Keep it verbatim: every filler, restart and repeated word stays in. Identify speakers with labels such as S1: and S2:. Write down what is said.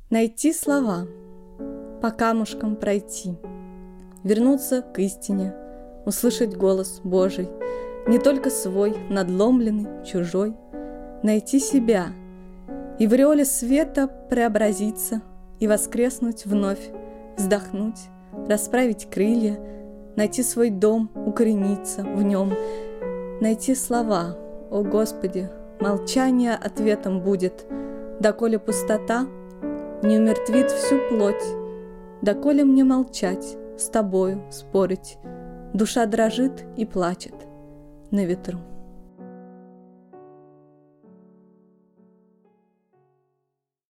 S1: Найти слова, по камушкам пройти, вернуться к истине, услышать голос Божий, не только свой, надломленный, чужой, найти себя и в ореоле света преобразиться и воскреснуть вновь, вздохнуть, расправить крылья, найти свой дом, укорениться в нем, найти слова, о Господи, молчание ответом будет, доколе пустота не умертвит всю плоть, доколе мне молчать, с тобою спорить, душа дрожит и плачет на ветру.